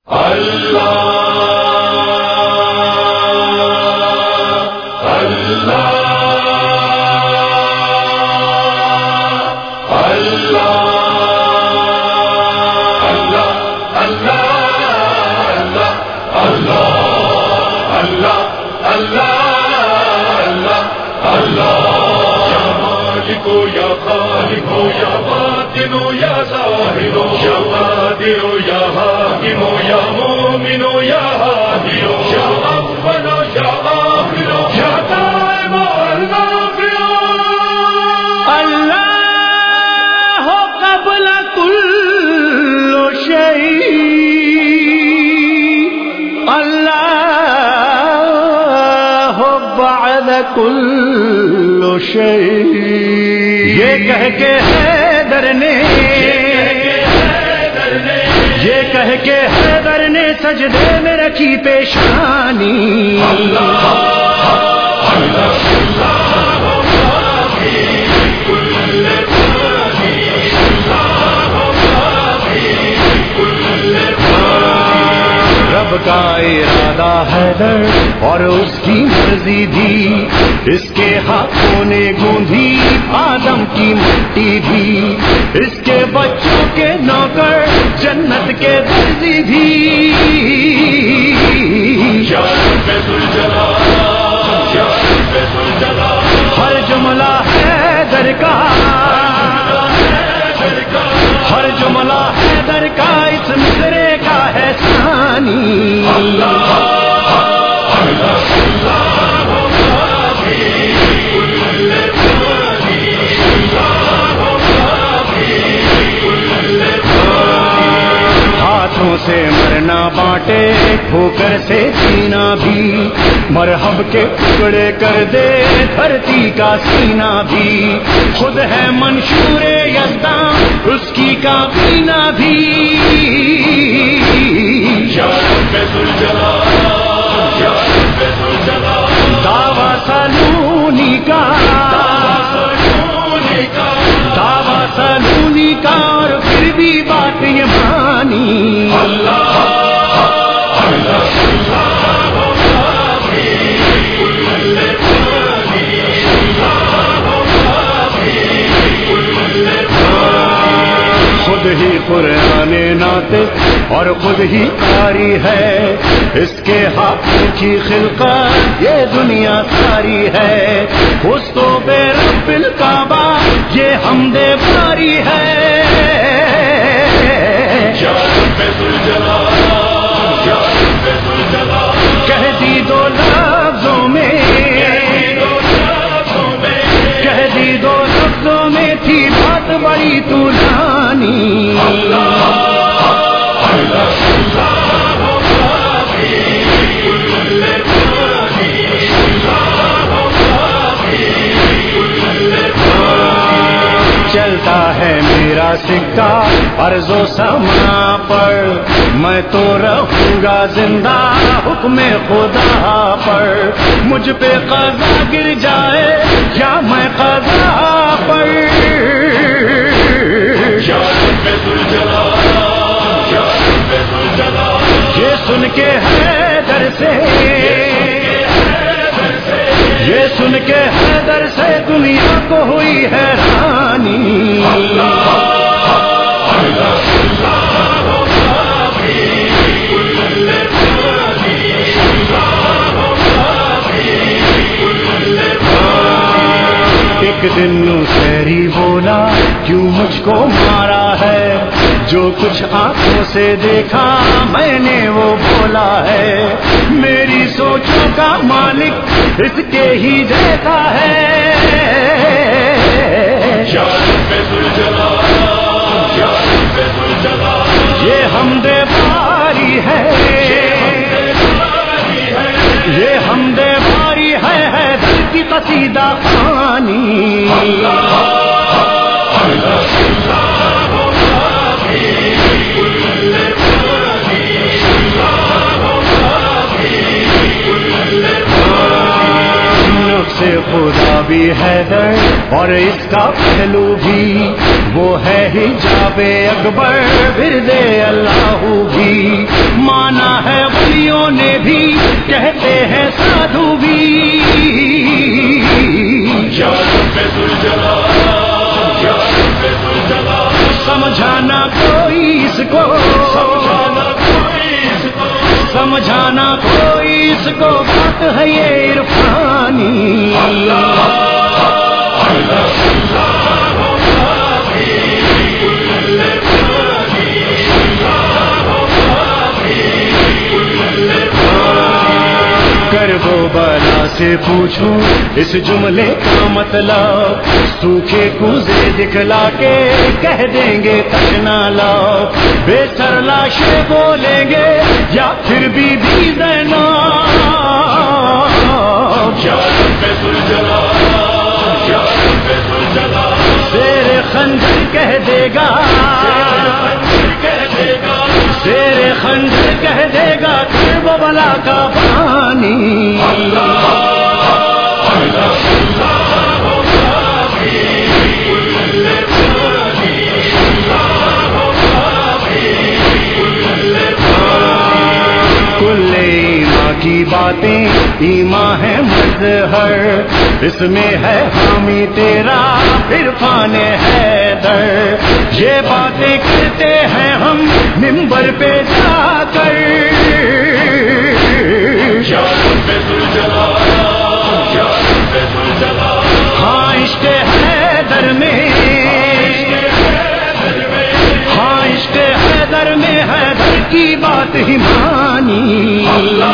یا خالق یا باطن یا ظاہر یا قادر یا حاکم یا مومن یا ہادی یا اول یا آخر یا دائم النافع اللہ قبل کل شیء اللہ بعد کل شیء یہ کہہ کے حیدر نے حیدر نے سجدے میں رکھی پیشانی رب کا ارادہ حیدر اور اس کی مرضی بھی، اس کے ہاتھوں نے گوندھی آدم کی مٹی بھی، اس کے بچوں کے نوکر جنت کے درزی بھی۔ ہر جملہ حیدر کا، ہر جملہ حیدر کا اس مصرے کا ہے ثانی۔ ہاتھوں سے مرنا بانٹے، ٹھوکر سے جینا بھی، مرحب کے ٹکڑے کر دے دھرتی کا سینہ بھی، خود ہے منشور یزداں اس کی کابینہ بھی۔ دعویٰ سلونی کا، دعویٰ سلونی کا، اور پھر بھی بات یہ مانی۔ خود ہی قرآن ناطق اور خود ہی قاری ہے، اس کے ہاتھوں کی خلقت یہ دنیا ساری ہے، اس تو بے رب الکعبہ یہ حمد باری ہے۔ کہہ دی دو لفظوں میں، کہہ دی دو لفظوں میں تھی بات بڑی طولانی۔ چلتا ہے میرا سکہ ارض و سما پر، میں تو رہوں گا زندہ حکم خدا پر، مجھ پہ قضا گر جائے یا میں قضا پر۔ یہ سن کے حیدر سے، یہ سن کے حیدر سے دنیا کو ہوئی حیرانی۔ ایک دن نوسیری بولا، کیوں مجھ کو مارا ہے، جو کچھ آنکھوں سے دیکھا میں نے وہ بولا ہے، میری سوچوں کا مالک اس کے ہی جیسا ہے۔ یہ حمد باری ہے، یہ حمد باری ہے، حیدر کی قصیدہ خوانی۔ سے خدا بھی حیدر اور اس کا پہلو بھی، وہ ہے حجاب اکبر ورد اللہ بھی۔ اس کو سمجھانا کوئی اس کو بات ہے یہ عرفانی کربو بلا سے پوچھوں اس جملے کا مطلب سوکھے کوزے دکھلا کے کہہ دیں گے تشنا لاؤ بے سر لاشیں بولیں گے یا پھر بی بی زینب شیر خنجر کہہ دے گا شیر خنجر کہہ دے گا کربلا کا پانی کل ایمان کی باتیں ایمان ہے مظہر اس میں ہے حامی تیرا عرفان حیدر یہ باتیں کرتے ہیں ہم منبر پہ جا کر ہاں عشق حیدر میں ہاں عشق حیدر میں حیدر کی بات ہی مانی